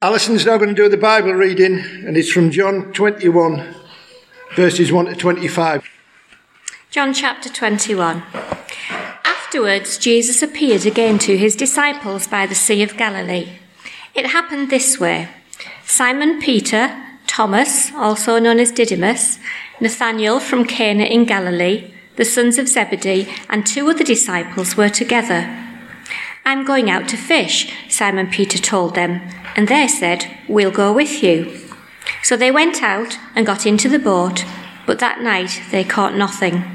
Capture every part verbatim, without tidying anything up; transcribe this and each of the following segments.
Alison's now going to do the Bible reading, and it's from John twenty-one, verses one to twenty-five. John chapter twenty-one. Afterwards, Jesus appeared again to his disciples by the Sea of Galilee. It happened this way. Simon Peter, Thomas, also known as Didymus, Nathanael from Cana in Galilee, the sons of Zebedee, and two other disciples were together. "I'm going out to fish," Simon Peter told them, and they said, "We'll go with you." So they went out and got into the boat, but that night they caught nothing.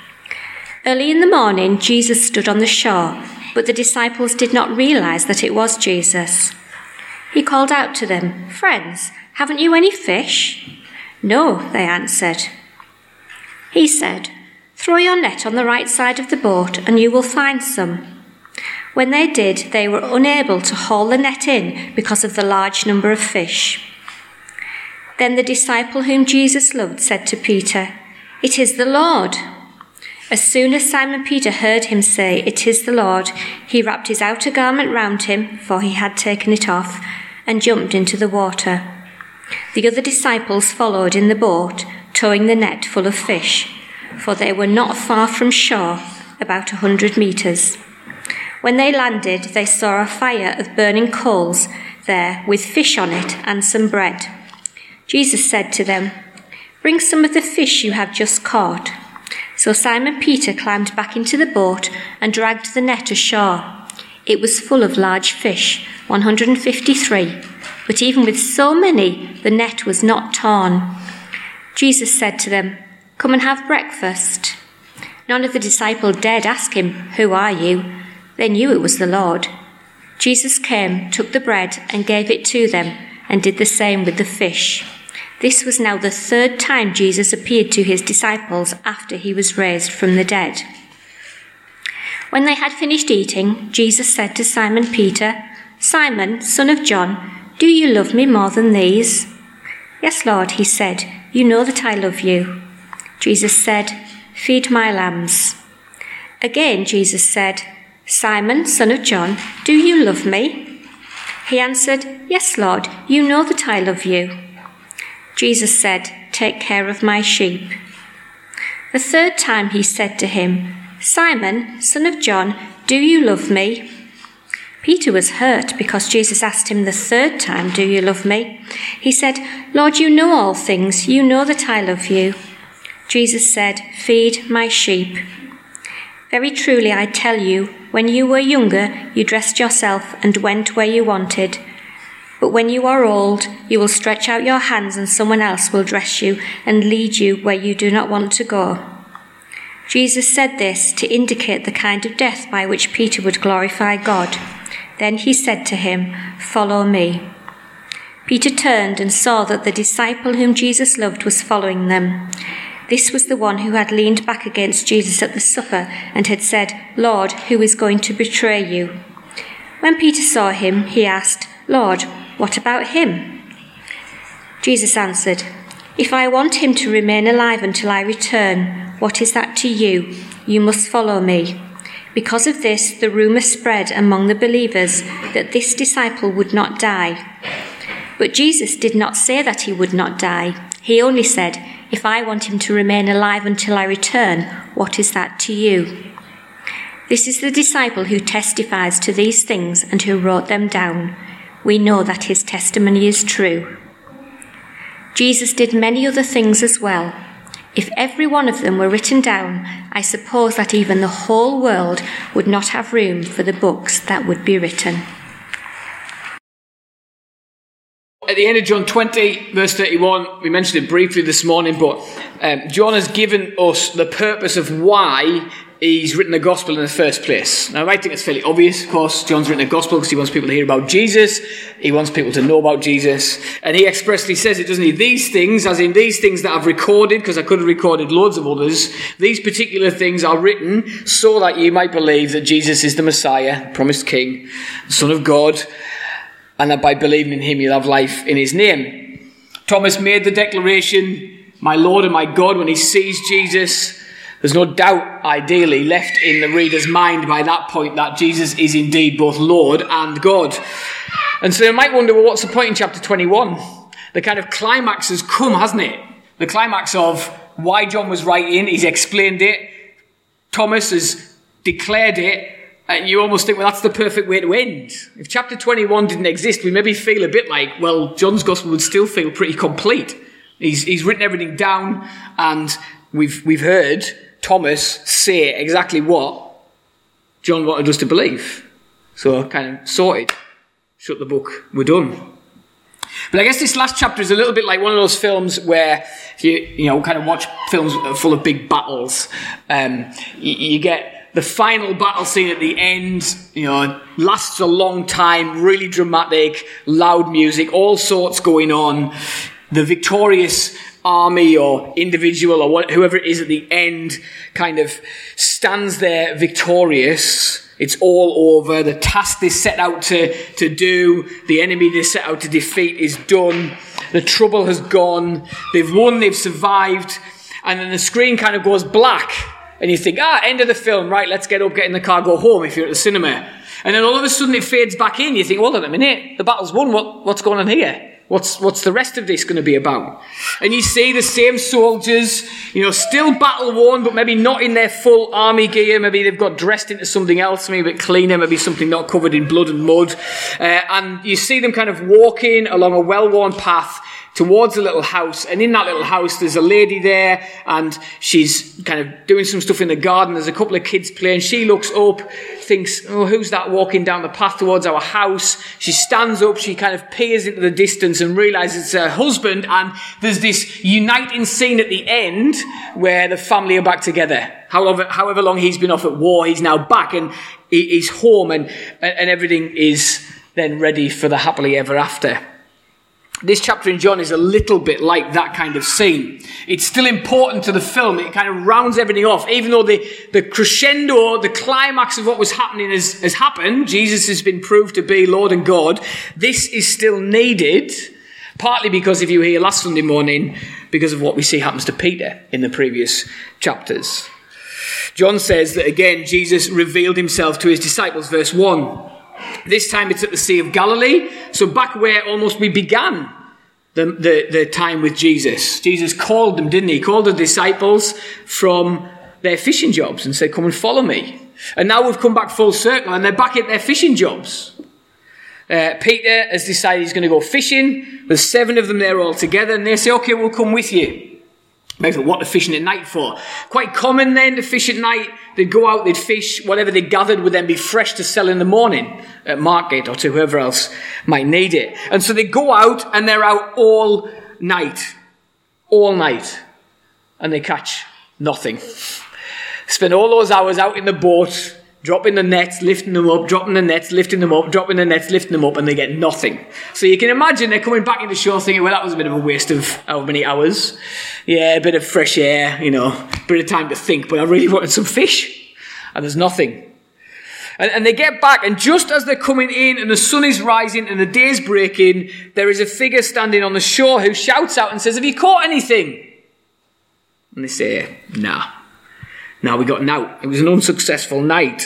Early in the morning, Jesus stood on the shore, but the disciples did not realize that it was Jesus. He called out to them, "Friends, haven't you any fish?" "No," they answered. He said, "Throw your net on the right side of the boat and you will find some." When they did, they were unable to haul the net in because of the large number of fish. Then the disciple whom Jesus loved said to Peter, "It is the Lord." As soon as Simon Peter heard him say, "It is the Lord," he wrapped his outer garment round him, for he had taken it off, and jumped into the water. The other disciples followed in the boat, towing the net full of fish, for they were not far from shore, about a hundred metres. When they landed, they saw a fire of burning coals there with fish on it and some bread. Jesus said to them, "Bring some of the fish you have just caught." So Simon Peter climbed back into the boat and dragged the net ashore. It was full of large fish, one hundred fifty-three, but even with so many, the net was not torn. Jesus said to them, "Come and have breakfast." None of the disciples dared ask him, "Who are you?" They knew it was the Lord. Jesus came, took the bread and gave it to them, and did the same with the fish. This was now the third time Jesus appeared to his disciples after he was raised from the dead. When they had finished eating, Jesus said to Simon Peter, "Simon, son of John, do you love me more than these?" "Yes, Lord," he said, "you know that I love you." Jesus said, "Feed my lambs." Again Jesus said, "Simon, son of John, do you love me?" He answered, "Yes, Lord, you know that I love you." Jesus said, "Take care of my sheep." The third time he said to him, "Simon, son of John, do you love me?" Peter was hurt because Jesus asked him the third time, "Do you love me?" He said, "Lord, you know all things. You know that I love you." Jesus said, "Feed my sheep." Very truly, I tell you, when you were younger, you dressed yourself and went where you wanted. But when you are old, you will stretch out your hands and someone else will dress you and lead you where you do not want to go. Jesus said this to indicate the kind of death by which Peter would glorify God. Then he said to him, "Follow me." Peter turned and saw that the disciple whom Jesus loved was following them. This was the one who had leaned back against Jesus at the supper and had said, "Lord, who is going to betray you?" When Peter saw him, he asked, "Lord, what about him?" Jesus answered, "If I want him to remain alive until I return, what is that to you? You must follow me." Because of this, the rumour spread among the believers that this disciple would not die. But Jesus did not say that he would not die. He only said, "If I want him to remain alive until I return, what is that to you?" This is the disciple who testifies to these things and who wrote them down. We know that his testimony is true. Jesus did many other things as well. If every one of them were written down, I suppose that even the whole world would not have room for the books that would be written. At the end of John twenty, verse thirty-one, we mentioned it briefly this morning, but um, John has given us the purpose of why he's written the gospel in the first place. Now, I might think it's fairly obvious, of course. John's written a gospel because he wants people to hear about Jesus. He wants people to know about Jesus. And he expressly says it, doesn't he? These things, as in these things that I've recorded, because I could have recorded loads of others, these particular things are written so that you might believe that Jesus is the Messiah, promised King, Son of God, and that by believing in him you'll have life in his name. Thomas made the declaration, "My Lord and my God," when he sees Jesus. There's no doubt, ideally, left in the reader's mind by that point that Jesus is indeed both Lord and God. And so you might wonder, well, what's the point in chapter twenty-one? The kind of climax has come, hasn't it? The climax of why John was writing, he's explained it, Thomas has declared it, and you almost think, well, that's the perfect way to end. If chapter twenty-one didn't exist, we maybe feel a bit like, well, John's gospel would still feel pretty complete. He's, he's written everything down, and we've, we've heard Thomas say exactly what John wanted us to believe. So kind of sorted. Shut the book. We're done. But I guess this last chapter is a little bit like one of those films where if you, you know, kind of watch films full of big battles, um, you, you get the final battle scene at the end, you know, lasts a long time, really dramatic, loud music, all sorts going on. The victorious army or individual or what, whoever it is at the end kind of stands there victorious. It's all over. The task they set out to, to do, the enemy they set out to defeat is done. The trouble has gone. They've won, they've survived. And then the screen kind of goes black. And you think, ah, end of the film. Right, let's get up, get in the car, go home if you're at the cinema. And then all of a sudden it fades back in. You think, hold on a minute. The battle's won. What, what's going on here? What's what's the rest of this going to be about? And you see the same soldiers, you know, still battle worn, but maybe not in their full army gear. Maybe they've got dressed into something else, maybe a bit cleaner, maybe something not covered in blood and mud. Uh, and you see them kind of walking along a well-worn path towards a little house, and in that little house there's a lady there, and she's kind of doing some stuff in the garden. There's a couple of kids playing. She looks up, thinks, oh, who's that walking down the path towards our house? She stands up, she kind of peers into the distance and realises it's her husband, and there's this uniting scene at the end where the family are back together. However, however long he's been off at war, he's now back, and he's home, and, and everything is then ready for the happily ever after. This chapter in John is a little bit like that kind of scene. It's still important to the film. It kind of rounds everything off. Even though the, the crescendo, the climax of what was happening has, has happened, Jesus has been proved to be Lord and God, this is still needed, partly because if you were here last Sunday morning, because of what we see happens to Peter in the previous chapters. John says that again, Jesus revealed himself to his disciples, verse one. This time it's at the Sea of Galilee, so back where almost we began the, the, the time with Jesus. Jesus called them, didn't he? He called the disciples from their fishing jobs and said, come and follow me. And now we've come back full circle and they're back at their fishing jobs. Uh, Peter has decided he's going to go fishing. There's seven of them there all together, and they say, okay, we'll come with you. Maybe what they're fishing at night for. Quite common then to fish at night. They'd go out, they'd fish, whatever they gathered would then be fresh to sell in the morning at market or to whoever else might need it. And so they go out and they're out all night. All night. And they catch nothing. Spend all those hours out in the boat, dropping the nets, lifting them up, dropping the nets, lifting them up, dropping the nets, lifting them up, and they get nothing. So you can imagine they're coming back into shore thinking, well, that was a bit of a waste of how many hours. Yeah, a bit of fresh air, you know, a bit of time to think, but I really wanted some fish. And there's nothing. And, and they get back, and just as they're coming in and the sun is rising and the day's breaking, there is a figure standing on the shore who shouts out and says, have you caught anything? And they say, nah. Now we got an out. It was an unsuccessful night.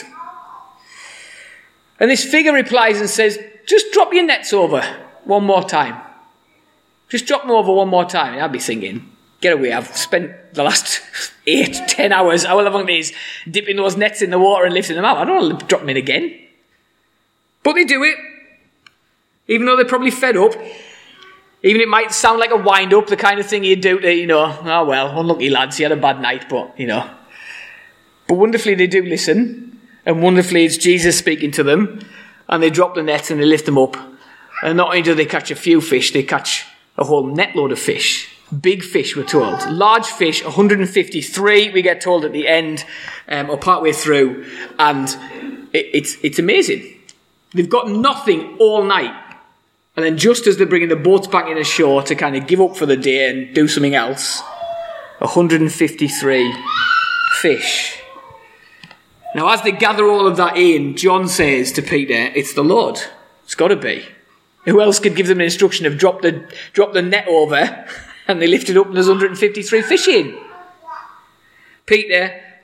And this figure replies and says, just drop your nets over one more time. Just drop them over one more time. And I'll be thinking, get away. I've spent the last eight, ten hours, however long it is, dipping those nets in the water and lifting them out. I don't want to drop them in again. But they do it. Even though they're probably fed up. Even it might sound like a wind-up, the kind of thing you do to, you know, oh well, unlucky lads, he had a bad night, but, you know. But wonderfully they do listen, and wonderfully it's Jesus speaking to them, and they drop the nets and they lift them up. And not only do they catch a few fish, they catch a whole net load of fish. Big fish, we're told. Large fish, one hundred fifty-three, we get told at the end, um, or partway through, and it, it's, it's amazing. They've got nothing all night. And then just as they're bringing the boats back in ashore to kind of give up for the day and do something else, one hundred fifty-three fish. Now, as they gather all of that in, John says to Peter, it's the Lord. It's got to be. Who else could give them an instruction of drop the, drop the net over, and they lift it up and there's one hundred fifty-three fish in? Peter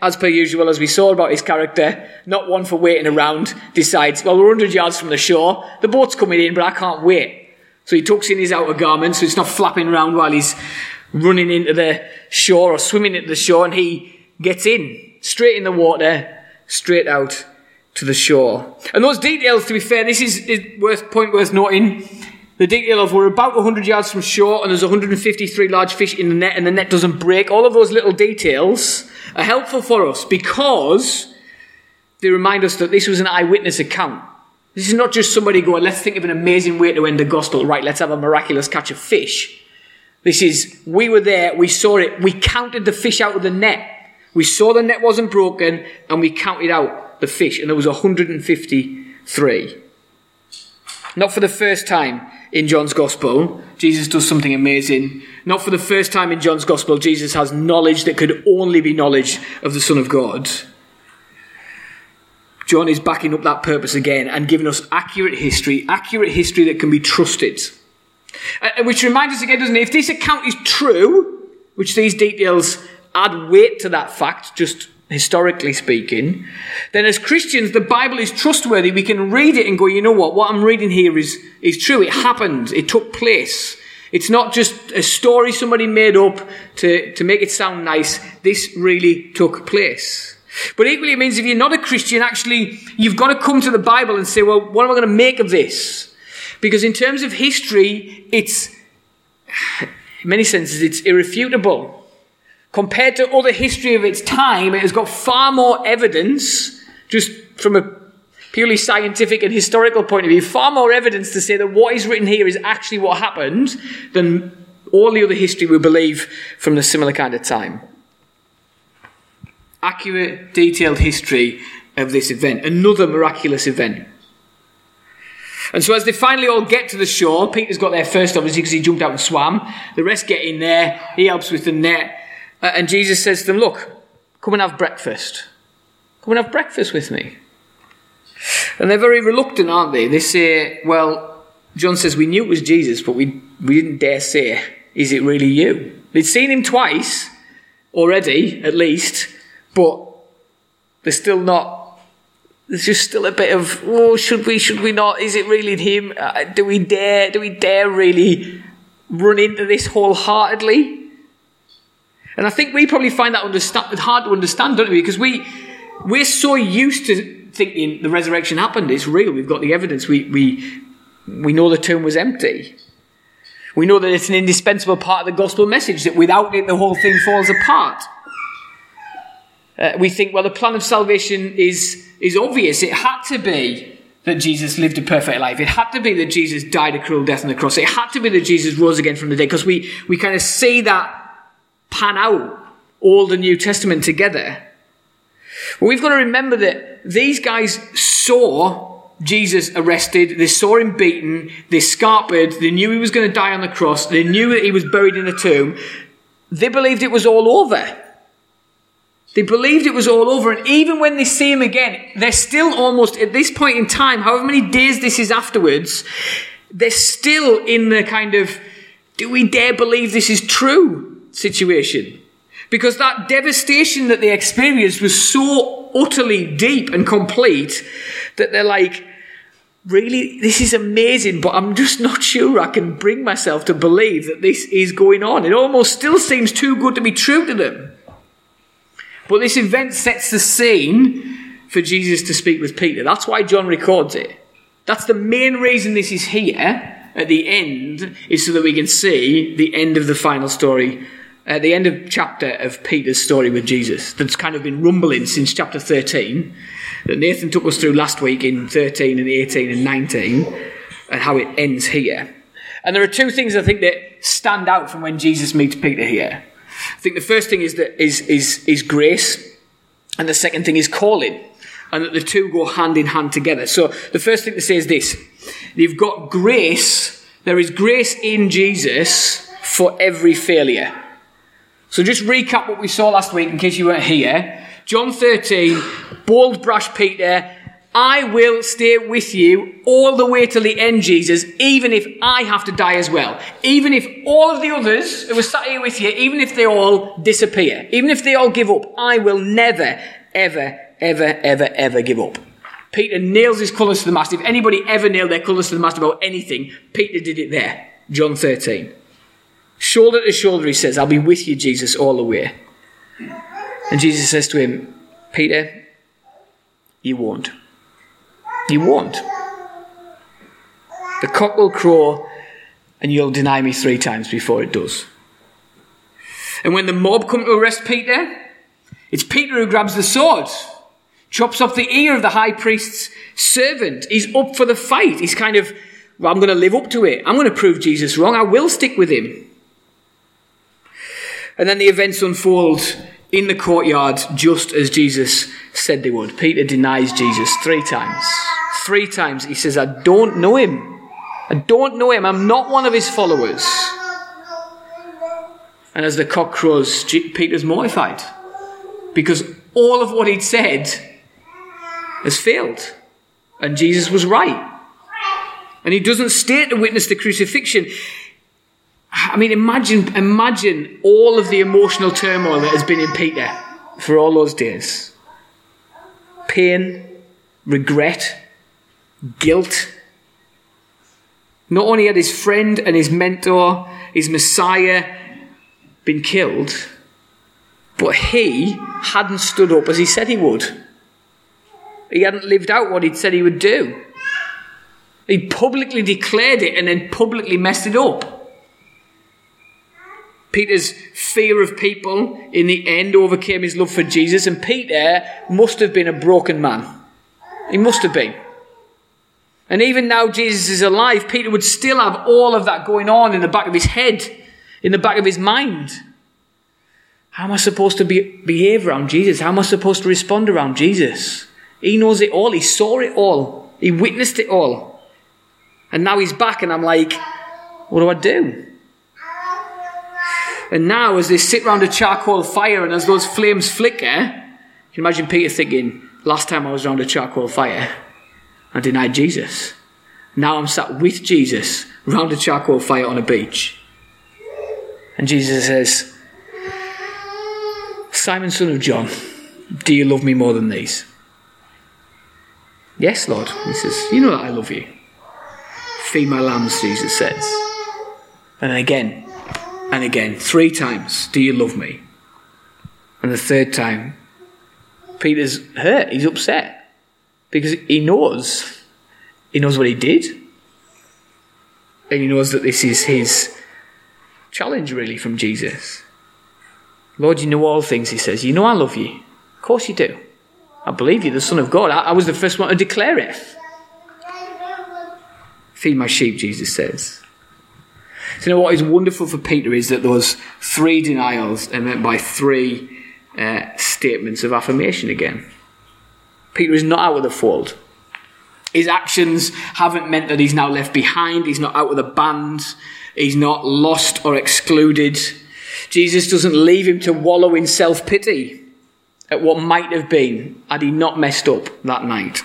as per usual, as we saw about his character, not one for waiting around, decides, well, we're one hundred yards from the shore, the boat's coming in, but I can't wait. So he tucks in his outer garment, so it's not flapping around while he's running into the shore or swimming into the shore, and he gets in, straight in the water, straight out to the shore. And those details, to be fair, this is a worth, point worth noting. The detail of we're about one hundred yards from shore and there's one hundred fifty-three large fish in the net and the net doesn't break. All of those little details are helpful for us because they remind us that this was an eyewitness account. This is not just somebody going, let's think of an amazing way to end the gospel. Right, let's have a miraculous catch of fish. This is, we were there, we saw it, we counted the fish out of the net. We saw the net wasn't broken and we counted out the fish and there was one hundred fifty-three. Not for the first time in John's Gospel, Jesus does something amazing. Not for the first time in John's Gospel, Jesus has knowledge that could only be knowledge of the Son of God. John is backing up that purpose again and giving us accurate history, accurate history that can be trusted. Uh, which reminds us again, doesn't it, if this account is true, which these details add weight to that fact, just historically speaking, then as Christians, the Bible is trustworthy. We can read it and go, you know what, what I'm reading here is, is true. It happened. It took place. It's not just a story somebody made up to, to make it sound nice. This really took place. But equally, it means if you're not a Christian, actually, you've got to come to the Bible and say, well, what am I going to make of this? Because in terms of history, it's, in many senses, it's irrefutable. Compared to other history of its time, it has got far more evidence, just from a purely scientific and historical point of view, far more evidence to say that what is written here is actually what happened than all the other history we believe from the similar kind of time. Accurate, detailed history of this event, another miraculous event. And so as they finally all get to the shore, Peter's got there first, obviously, because he jumped out and swam. The rest get in there. He helps with the net. Uh, and Jesus says to them, look, come and have breakfast. Come and have breakfast with me. And they're very reluctant, aren't they? They say, well, John says, we knew it was Jesus, but we, we didn't dare say, is it really you? They'd seen him twice already, at least, but they're still not, there's just still a bit of, oh, should we, should we not? Is it really him? Uh, do we dare, do we dare really run into this wholeheartedly? And I think we probably find that understand, hard to understand, don't we? Because we, we're so used to thinking the resurrection happened. It's real. We've got the evidence. We, we, we know the tomb was empty. We know that it's an indispensable part of the gospel message, that without it, the whole thing falls apart. Uh, we think, well, the plan of salvation is, is obvious. It had to be that Jesus lived a perfect life. It had to be that Jesus died a cruel death on the cross. It had to be that Jesus rose again from the dead, because we, we kind of see that pan out all the New Testament together. Well, we've got to remember that these guys saw Jesus arrested, they saw him beaten, they scarpered, they knew he was going to die on the cross, they knew that he was buried in a tomb. They believed it was all over. They believed it was all over, and even when they see him again, they're still almost, at this point in time, however many days this is afterwards, they're still in the kind of, do we dare believe this is true situation? Because that devastation that they experienced was so utterly deep and complete that they're like, really, this is amazing, but I'm just not sure I can bring myself to believe that this is going on. It almost still seems too good to be true to them. But this event sets the scene for Jesus to speak with Peter. That's why John records it. That's the main reason this is here at the end, is so that we can see the end of the final story, at uh, the end of chapter of Peter's story with Jesus, that's kind of been rumbling since chapter thirteen, that Nathan took us through last week in thirteen and eighteen and nineteen, and how it ends here. And there are two things I think that stand out from when Jesus meets Peter here. I think the first thing is that is is is grace, and the second thing is calling, and that the two go hand in hand together. So the first thing to say is this: you've got grace. There is grace in Jesus for every failure. So just recap what we saw last week in case you weren't here. John thirteen, bold, brash Peter I will stay with you all the way till the end, Jesus, even if I have to die as well. Even if all of the others who were sat here with you, even if they all disappear, even if they all give up, I will never, ever, ever, ever, ever give up. Peter nails his colours to the mast. If anybody ever nailed their colours to the mast about anything, Peter did it there. John thirteen. Shoulder to shoulder, he says, I'll be with you, Jesus, all the way. And Jesus says to him, Peter, you won't. You won't. The cock will crow and you'll deny me three times before it does. And when the mob come to arrest Peter, it's Peter who grabs the sword, chops off the ear of the high priest's servant. He's up for the fight. He's kind of, well, I'm going to live up to it. I'm going to prove Jesus wrong. I will stick with him. And then the events unfold in the courtyard just as Jesus said they would. Peter denies Jesus three times. Three times he says, I don't know him. I don't know him. I'm not one of his followers. And as the cock crows, Peter's mortified because all of what he'd said has failed. And Jesus was right. And he doesn't stay to witness the crucifixion. I mean, imagine, imagine all of the emotional turmoil that has been in Peter for all those days. Pain, regret, guilt. Not only had his friend and his mentor, his Messiah, been killed, but he hadn't stood up as he said he would. He hadn't lived out what he'd said he would do. He publicly declared it and then publicly messed it up. Peter's fear of people in the end overcame his love for Jesus, and Peter must have been a broken man. He must have been. And even now Jesus is alive, Peter would still have all of that going on in the back of his head, in the back of his mind. How am I supposed to be, behave around Jesus? How am I supposed to respond around Jesus? He knows it all. He saw it all. He witnessed it all. And now he's back and I'm like, what do I do? And now as they sit round a charcoal fire and as those flames flicker, you can imagine Peter thinking, last time I was round a charcoal fire, I denied Jesus. Now I'm sat with Jesus round a charcoal fire on a beach. And Jesus says, Simon, son of John, do you love me more than these? Yes, Lord. He says, you know that I love you. Feed my lambs, Jesus says. And then again, and again, three times, do you love me? And the third time, Peter's hurt, he's upset. Because he knows, he knows what he did. And he knows that this is his challenge really from Jesus. Lord, you know all things, he says. You know I love you. Of course you do. I believe you, the Son of God. I, I was the first one to declare it. Feed my sheep, Jesus says. So you know what is wonderful for Peter is that those three denials are met by three uh, statements of affirmation again. Peter is not out of the fold. His actions haven't meant that he's now left behind. He's not out of the band. He's not lost or excluded. Jesus doesn't leave him to wallow in self-pity at what might have been had he not messed up that night.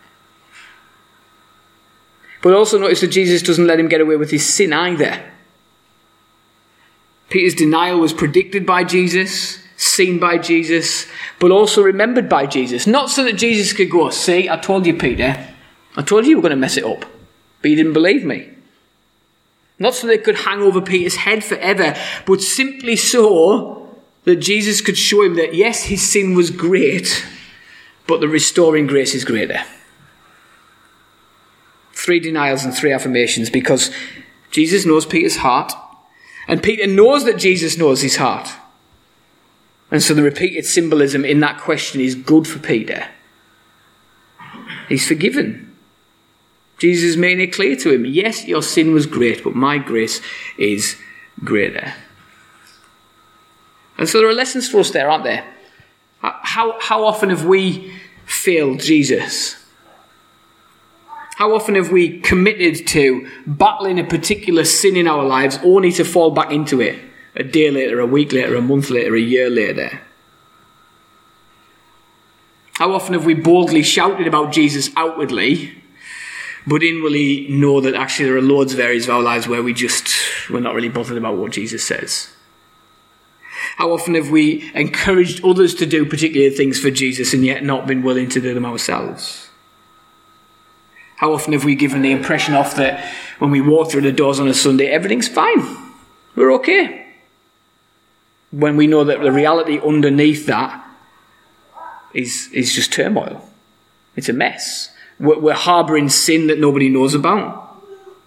But also notice that Jesus doesn't let him get away with his sin either. Peter's denial was predicted by Jesus, seen by Jesus, but also remembered by Jesus. Not so that Jesus could go, see, I told you, Peter, I told you you were going to mess it up, but you didn't believe me. Not so that it could hang over Peter's head forever, but simply so that Jesus could show him that, yes, his sin was great, but the restoring grace is greater. Three denials and three affirmations because Jesus knows Peter's heart, and Peter knows that Jesus knows his heart. And so the repeated symbolism in that question is good for Peter. He's forgiven. Jesus is making it clear to him, yes, your sin was great, but my grace is greater. And so there are lessons for us there, aren't there? How, how often have we failed Jesus? How often have we committed to battling a particular sin in our lives only to fall back into it a day later, a week later, a month later, a year later? How often have we boldly shouted about Jesus outwardly, but inwardly know that actually there are loads of areas of our lives where we just, we're not really bothered about what Jesus says? How often have we encouraged others to do particular things for Jesus and yet not been willing to do them ourselves? How often have we given the impression off that when we walk through the doors on a Sunday, everything's fine, we're okay, when we know that the reality underneath that is, is just turmoil. It's a mess. We're, we're harbouring sin that nobody knows about.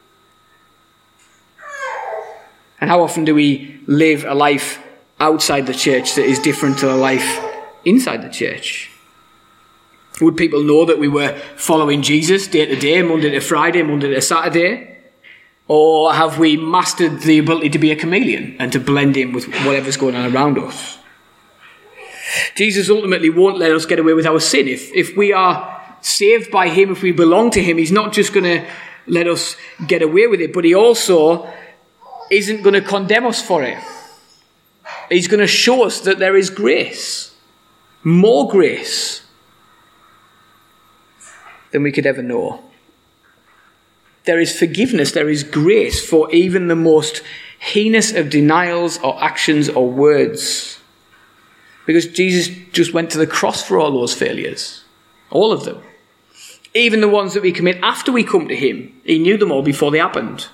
And how often do we live a life outside the church that is different to the life inside the church? Would people know that we were following Jesus day to day, Monday to Friday, Monday to Saturday? Or have we mastered the ability to be a chameleon and to blend in with whatever's going on around us? Jesus ultimately won't let us get away with our sin. If, if we are saved by him, if we belong to him, he's not just going to let us get away with it, but he also isn't going to condemn us for it. He's going to show us that there is grace, more grace than we could ever know. There is forgiveness, there is grace for even the most heinous of denials or actions or words. Because Jesus just went to the cross for all those failures. All of them. Even the ones that we commit after we come to him. He knew them all before they happened.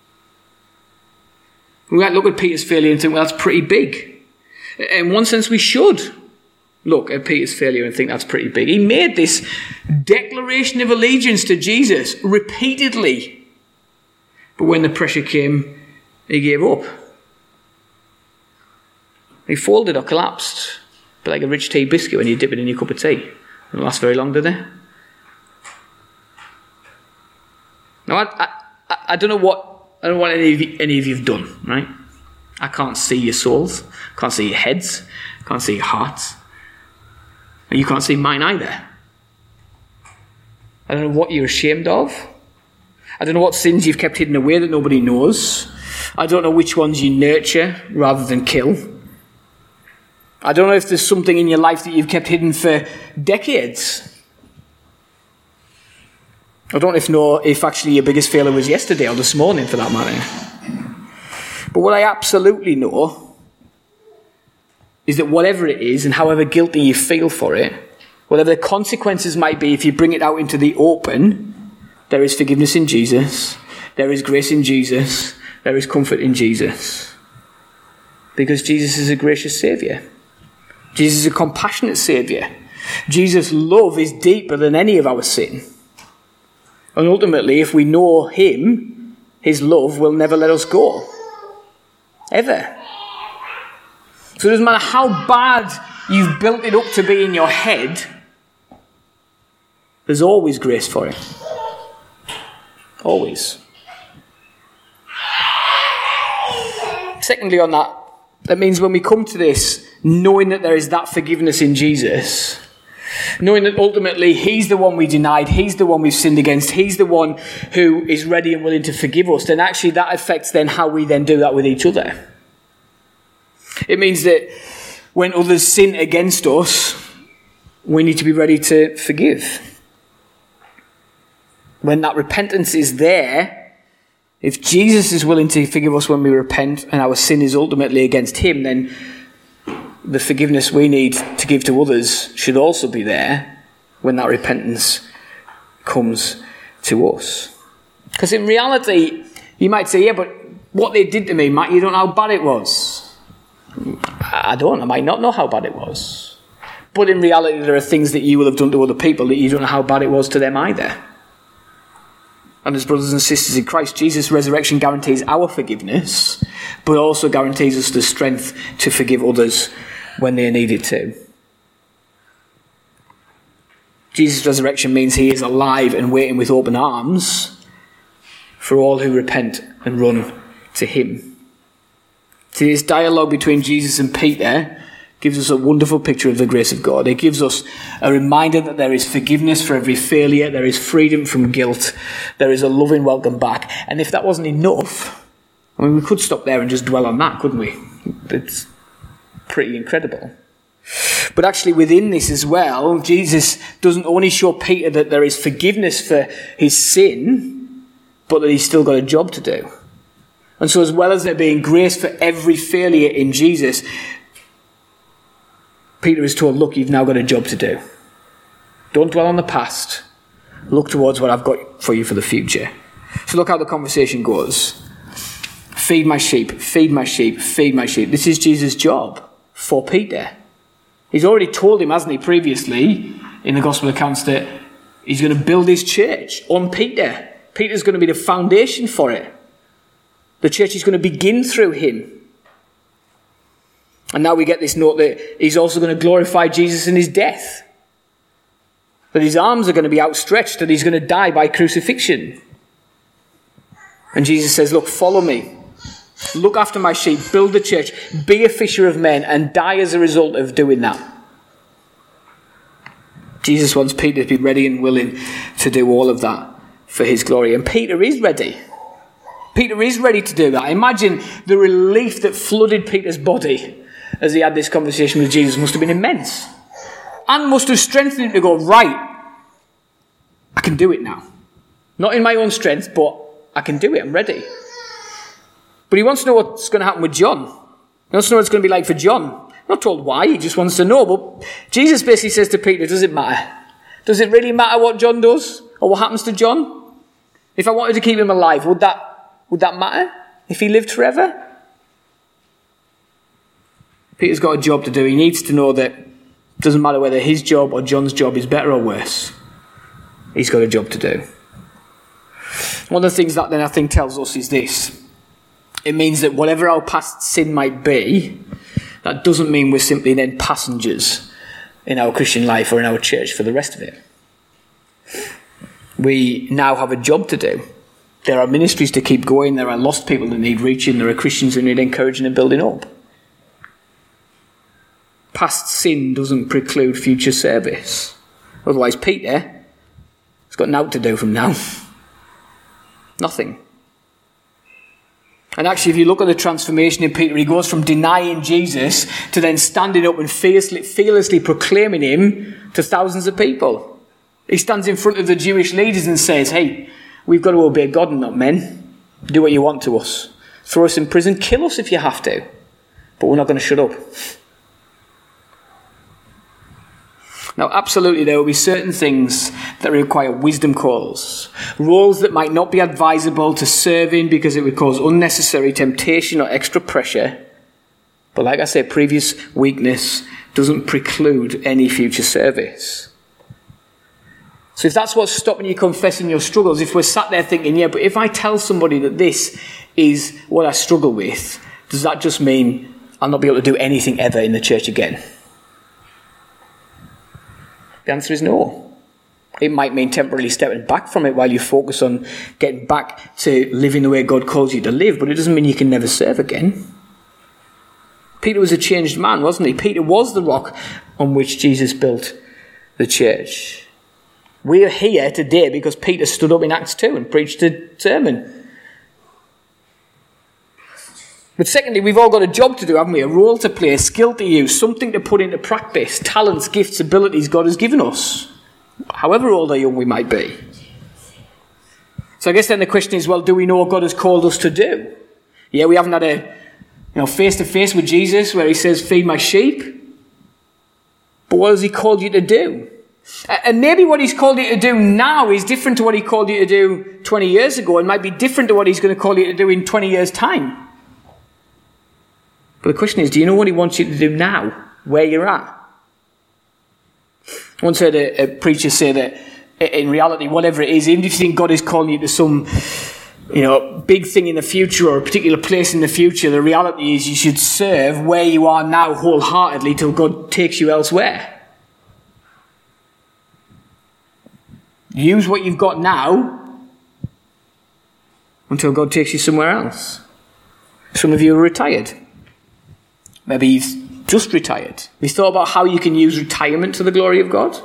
We might look at Peter's failure and think, well, that's pretty big. In one sense, we should look at Peter's failure and think that's pretty big. He made this declaration of allegiance to Jesus repeatedly. But when the pressure came, he gave up. He folded or collapsed. But like a rich tea biscuit when you dip it in your cup of tea. It doesn't last very long, do they? Now, I, I, I don't know what I don't know what any of, you, any of you have done, right? I can't see your souls. I can't see your heads. I can't see your hearts. And you can't see mine either. I don't know what you're ashamed of. I don't know what sins you've kept hidden away that nobody knows. I don't know which ones you nurture rather than kill. I don't know if there's something in your life that you've kept hidden for decades. I don't if know if actually your biggest failure was yesterday or this morning, for that matter. But what I absolutely know is that whatever it is, and however guilty you feel for it, whatever the consequences might be if you bring it out into the open, there is forgiveness in Jesus, there is grace in Jesus, there is comfort in Jesus. Because Jesus is a gracious Saviour. Jesus is a compassionate Saviour. Jesus' love is deeper than any of our sin. And ultimately, if we know him, his love will never let us go. Ever. So it doesn't matter how bad you've built it up to be in your head, there's always grace for it. Always. Secondly on that, that means when we come to this, knowing that there is that forgiveness in Jesus, knowing that ultimately he's the one we denied, he's the one we've sinned against, he's the one who is ready and willing to forgive us, then actually that affects then how we then do that with each other. It means that when others sin against us, we need to be ready to forgive. When that repentance is there, if Jesus is willing to forgive us when we repent and our sin is ultimately against him, then the forgiveness we need to give to others should also be there when that repentance comes to us. Because in reality, you might say, yeah, but what they did to me, Matt, you don't know how bad it was. I don't. I might not know how bad it was. But in reality, there are things that you will have done to other people that you don't know how bad it was to them either. And as brothers and sisters in Christ, Jesus' resurrection guarantees our forgiveness, but also guarantees us the strength to forgive others when they need it too. Jesus' resurrection means he is alive and waiting with open arms for all who repent and run to him. See, this dialogue between Jesus and Peter gives us a wonderful picture of the grace of God. It gives us a reminder that there is forgiveness for every failure, there is freedom from guilt, there is a loving welcome back. And if that wasn't enough, I mean, we could stop there and just dwell on that, couldn't we? It's pretty incredible. But actually within this as well, Jesus doesn't only show Peter that there is forgiveness for his sin, but that he's still got a job to do. And so as well as there being grace for every failure in Jesus, Peter is told, look, you've now got a job to do. Don't dwell on the past. Look towards what I've got for you for the future. So look how the conversation goes. Feed my sheep, feed my sheep, feed my sheep. This is Jesus' job for Peter. He's already told him, hasn't he, previously in the gospel accounts that he's going to build his church on Peter. Peter's going to be the foundation for it. The church is going to begin through him. And now we get this note that he's also going to glorify Jesus in his death. That his arms are going to be outstretched, that he's going to die by crucifixion. And Jesus says, look, follow me. Look after my sheep, build the church, be a fisher of men, and die as a result of doing that. Jesus wants Peter to be ready and willing to do all of that for his glory. And Peter is ready. Peter is ready to do that. Imagine the relief that flooded Peter's body as he had this conversation with Jesus. Must have been immense. And must have strengthened him to go, right, I can do it now. Not in my own strength, but I can do it. I'm ready. But he wants to know what's going to happen with John. He wants to know what it's going to be like for John. Not told why, he just wants to know. But Jesus basically says to Peter, does it matter? Does it really matter what John does? Or what happens to John? If I wanted to keep him alive, would that, would that matter? If he lived forever? Peter's got a job to do. He needs to know that it doesn't matter whether his job or John's job is better or worse. He's got a job to do. One of the things that then I think tells us is this. It means that whatever our past sin might be, that doesn't mean we're simply then passengers in our Christian life or in our church for the rest of it. We now have a job to do. There are ministries to keep going. There are lost people that need reaching. There are Christians who need encouraging and building up. Past sin doesn't preclude future service. Otherwise, Peter has got nothing to do from now. Nothing. And actually, if you look at the transformation in Peter, he goes from denying Jesus to then standing up and fearlessly, fearlessly proclaiming him to thousands of people. He stands in front of the Jewish leaders and says, hey, we've got to obey God and not men. Do what you want to us. Throw us in prison, kill us if you have to. But we're not going to shut up. Now, absolutely, there will be certain things that require wisdom calls. Roles that might not be advisable to serve in because it would cause unnecessary temptation or extra pressure. But like I said, previous weakness doesn't preclude any future service. So if that's what's stopping you confessing your struggles, if we're sat there thinking, yeah, but if I tell somebody that this is what I struggle with, does that just mean I'll not be able to do anything ever in the church again? The answer is no. It might mean temporarily stepping back from it while you focus on getting back to living the way God calls you to live, but it doesn't mean you can never serve again. Peter was a changed man, wasn't he? Peter was the rock on which Jesus built the church. We're here today because Peter stood up in Acts two and preached a sermon. But secondly, we've all got a job to do, haven't we? A role to play, a skill to use, something to put into practice, talents, gifts, abilities God has given us, however old or young we might be. So I guess then the question is, well, do we know what God has called us to do? Yeah, we haven't had a you know face-to-face with Jesus where he says, feed my sheep. But what has he called you to do? And maybe what he's called you to do now is different to what he called you to do twenty years ago, and might be different to what he's going to call you to do in twenty years' time. But the question is, do you know what he wants you to do now, where you're at? I once heard a, a preacher say that in reality, whatever it is, even if you think God is calling you to some, you know, big thing in the future or a particular place in the future, the reality is you should serve where you are now wholeheartedly till God takes you elsewhere. Use what you've got now until God takes you somewhere else. Some of you are retired. Maybe you've just retired. Have you thought about how you can use retirement to the glory of God?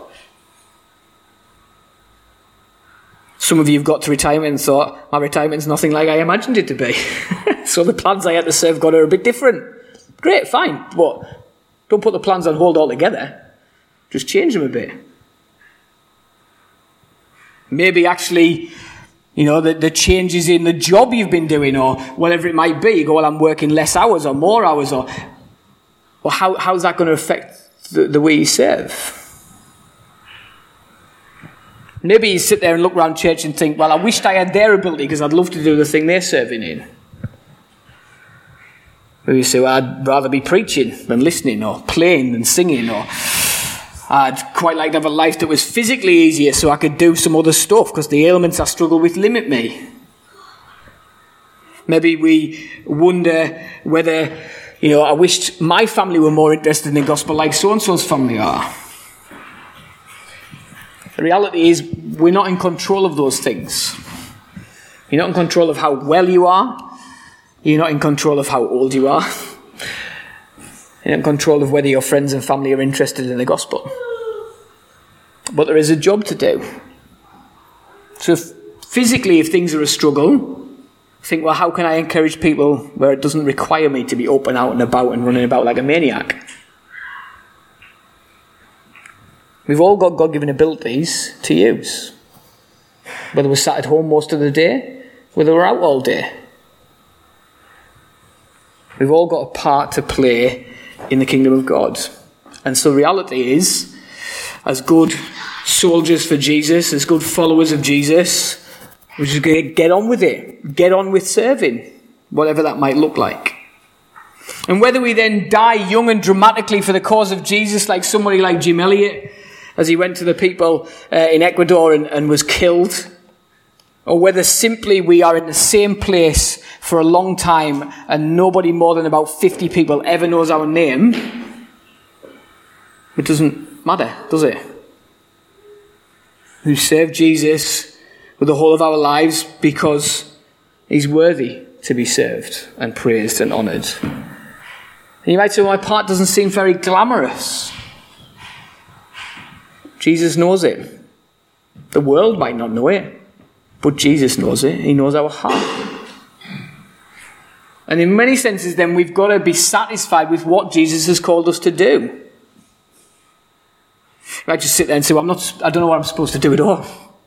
Some of you have got to retirement and thought, my retirement's nothing like I imagined it to be. So the plans I had to serve God are a bit different. Great, fine. But Don't put the plans on hold altogether. Just change them a bit. Maybe actually, you know, the, the changes in the job you've been doing or whatever it might be. You go, well, I'm working less hours or more hours. Or well, how, how's that going to affect the, the way you serve? Maybe you sit there and look around church and think, well, I wished I had their ability because I'd love to do the thing they're serving in. Maybe you say, well, I'd rather be preaching than listening or playing than singing, or I'd quite like to have a life that was physically easier so I could do some other stuff because the ailments I struggle with limit me. Maybe we wonder whether, you know, I wished my family were more interested in the gospel like so-and-so's family are. The reality is, we're not in control of those things. You're not in control of how well you are. You're not in control of how old you are. You're not in control of whether your friends and family are interested in the gospel. But there is a job to do. So if, physically, if things are a struggle, think, well, how can I encourage people where it doesn't require me to be up and out and about and running about like a maniac? We've all got God-given abilities to use. Whether we're sat at home most of the day, whether we're out all day. We've all got a part to play in the kingdom of God. And so the reality is, as good soldiers for Jesus, as good followers of Jesus, we're just going to get on with it. Get on with serving, whatever that might look like. And whether we then die young and dramatically for the cause of Jesus, like somebody like Jim Elliot, as he went to the people uh, in Ecuador and, and was killed, or whether simply we are in the same place for a long time and nobody more than about fifty people ever knows our name, it doesn't matter, does it? We serve Jesus with the whole of our lives because he's worthy to be served and praised and honoured. And you might say, well, my part doesn't seem very glamorous. Jesus knows it. The world might not know it, but Jesus knows it. He knows our heart. And in many senses, then, we've got to be satisfied with what Jesus has called us to do. I just sit there and say, well, I'm not, I don't know what I'm supposed to do at all.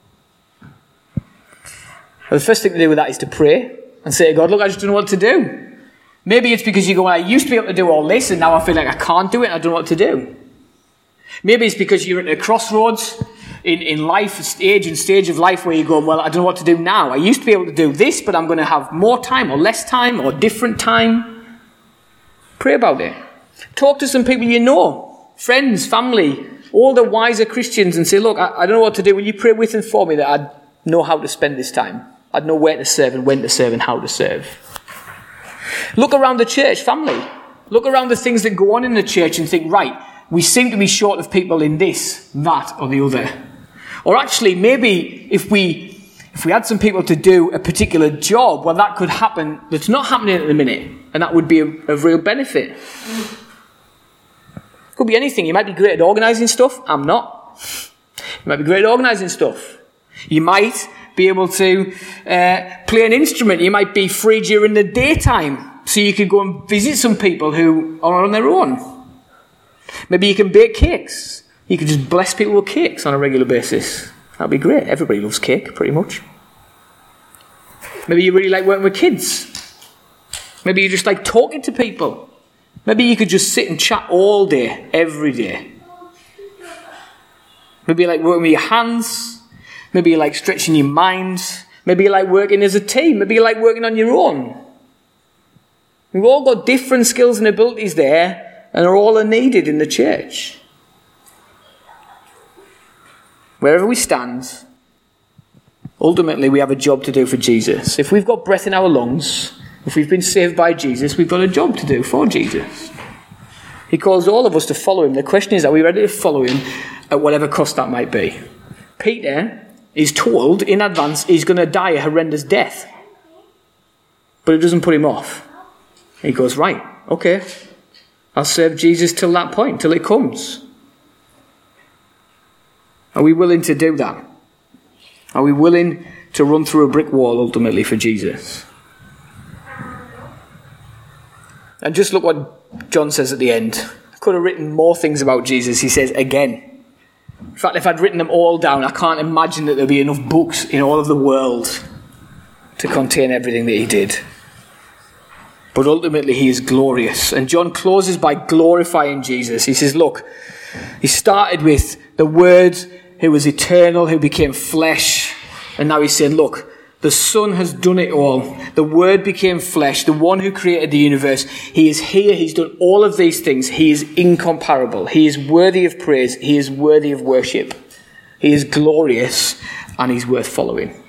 Well, the first thing to do with that is to pray and say to God, look, I just don't know what to do. Maybe it's because you go, well, I used to be able to do all this and now I feel like I can't do it and I don't know what to do. Maybe it's because you're at a crossroads in, in life, stage and stage of life where you go, well, I don't know what to do now. I used to be able to do this, but I'm going to have more time or less time or different time. Pray about it. Talk to some people you know, friends, family, all the wiser Christians, and say, look, I, I don't know what to do. Will you pray with and for me that I'd know how to spend this time? I'd know where to serve and when to serve and how to serve. Look around the church, family. Look around the things that go on in the church and think, right, we seem to be short of people in this, that, or the other. Or actually, maybe if we if we had some people to do a particular job, well, that could happen. That's not happening at the minute, and that would be of real benefit. Could be anything. You might be great at organising stuff. I'm not. You might be great at organising stuff. You might be able to uh, play an instrument. You might be free during the daytime, so you could go and visit some people who are on their own. Maybe you can bake cakes. You could just bless people with cakes on a regular basis. That'd be great. Everybody loves cake, pretty much. Maybe you really like working with kids. Maybe you just like talking to people. Maybe you could just sit and chat all day, every day. Maybe you like working with your hands. Maybe you like stretching your mind. Maybe you like working as a team. Maybe you like working on your own. We've all got different skills and abilities there, and are all are needed in the church. Wherever we stand, ultimately we have a job to do for Jesus. If we've got breath in our lungs, if we've been saved by Jesus, we've got a job to do for Jesus. He calls all of us to follow him. The question is, are we ready to follow him at whatever cost that might be? Peter is told in advance he's going to die a horrendous death. But it doesn't put him off. He goes, right, okay, I'll serve Jesus till that point, till it comes. Are we willing to do that? Are we willing to run through a brick wall ultimately for Jesus? And just look what John says at the end. could have written more things about Jesus, he says again. In fact, if I'd written them all down, I can't imagine that there'd be enough books in all of the world to contain everything that he did. But ultimately he is glorious. And John closes by glorifying Jesus. He says, look, he started with the Word who was eternal, who became flesh. And now he's saying, look, the Son has done it all. The Word became flesh. The one who created the universe. He is here. He's done all of these things. He is incomparable. He is worthy of praise. He is worthy of worship. He is glorious and he's worth following.